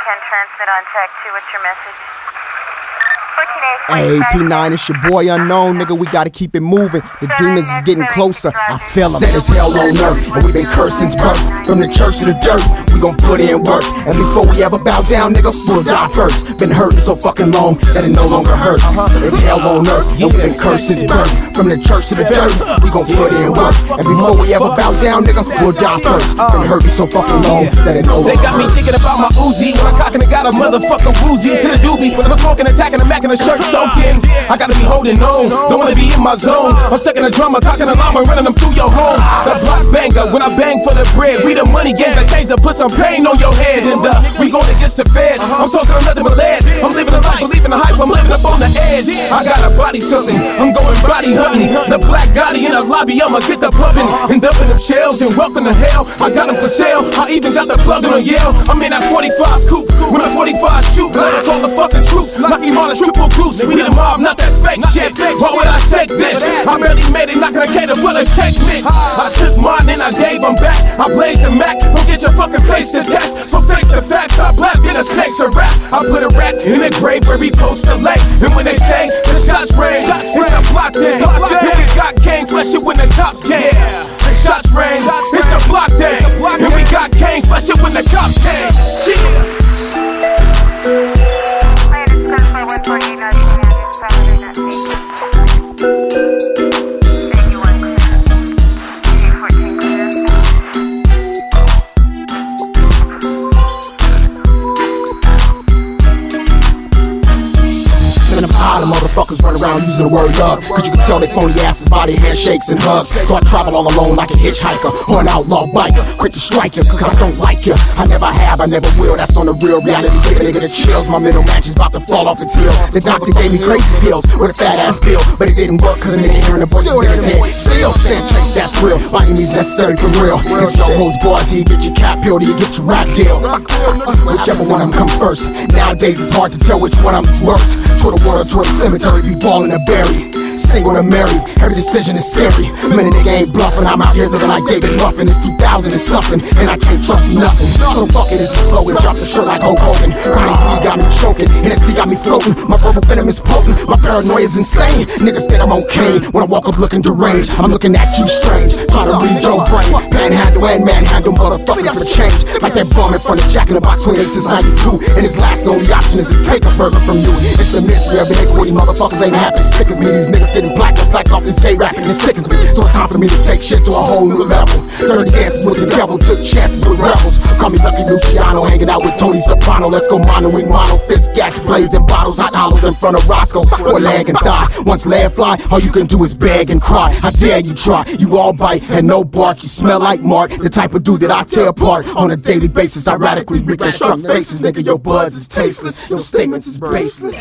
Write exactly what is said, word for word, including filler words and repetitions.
ten, transmit on tech two, what's your message? Hey, P nine, it's your boy Unknown, nigga, we gotta keep it moving. The demons is getting closer, I feel them. Set as hell on earth, and we been cursed since birth. From the church to the dirt, we gon' put in work. And before we ever bow down, nigga, we'll die first. Been hurting so fucking long that it no longer hurts. It's hell on earth, and we been cursed since birth. From the church to the dirt, we gon' put in work. And before we ever bow down, nigga, we'll die first. Been hurting so fucking long that it no longer hurts. They got me thinking about my Uzi when I'm cocking and got a motherfucking woozy to the doobie. When I'm smoking, attacking, I'm macking the shirt soaking. I gotta be holding on, don't wanna be in my zone. I'm stuck in a drum, I'm talking a llama, running them through your home. The block banger, when I bang for the bread. We the money gang that change to put some pain on your head. And uh, we going against the feds. I'm talking on nothing but lead. I'm living a life, believing the hype, I'm living up on the edge. I got a body something, I'm going body hunting. The black Gotti in the lobby, I'ma get the pumping. And dumping them shells and welcome to hell. I got them for sale, I even got the plug on a Yale. I'm in that forty-five coupe, when I forty-five shoot. I call the fucking truth, Lucky Marlin triple goose. We the mob, not that fake shit. Why would I take this? I barely made it, not gonna cater for the cake mix. I took mine and I gave them back. I blazed the Mac, don't get your fucking face to test. So face the facts, I blast, get a snakes a rap. I put a rat in a grave where we post a lake. And when they say the shots ring, it's a block day. And we got gang, flesh it when the cops came. The shots ring, it's a block day. And we got gang, flesh it when the cops came. Shit. The motherfuckers run around using the word love, cause you can tell they phony asses by their handshakes and hugs. So I travel all alone like a hitchhiker or an outlaw biker, quick to strike you, cause I don't like you. I never have, I never will, that's on the real. Reality give a nigga the chills, my middle match is about to fall off its heel. The doctor gave me crazy pills with a fat ass bill, but it didn't work cause a nigga hearing the voices in his head. Still saying chase, that's real, by any means necessary for real. It's no holds barred till you get your cap peeled, till you get your rap deal. Whichever one of them come first. Nowadays it's hard to tell which one of them's worse. Toward the water, toward the cemetery, be ballin' a berry. Single to marry, every decision is scary. Man, a nigga ain't bluffing, I'm out here living like David Ruffin. It's two thousand and something, and I can't trust nothing. So fuck it, it's the slow and drop the shirt like Hulk Hogan. Chronic weed got me choking, and the sea got me floating. My verbal venom is potent, my paranoia is insane. Niggas think I'm on cane, when I walk up looking deranged. I'm looking at you strange, trying to read your brain. Panhandle and manhandle motherfuckers for change. Like that bum in front of Jack in the Box twenty-eight since ninety-two. And his last and only option is to take a burger from you. It's the mystery of it, these motherfuckers ain't half as sick as me. These niggas getting black and blacks off this gay rapping, it sickens me. So it's time for me to take shit to a whole new level. Dirty dances with the devil, took chances with rebels. Call me Lucky Luciano, hanging out with Tony Soprano. Let's go mono with mono, fist, gats, blades, and bottles. Hot hollows in front of Roscoe, or leg and thigh. Once lead fly, all you can do is beg and cry. I dare you try, you all bite and no bark. You smell like Mark, the type of dude that I tear apart on a daily basis. I radically reconstruct faces, nigga, your buzz is tasteless, your statements is baseless.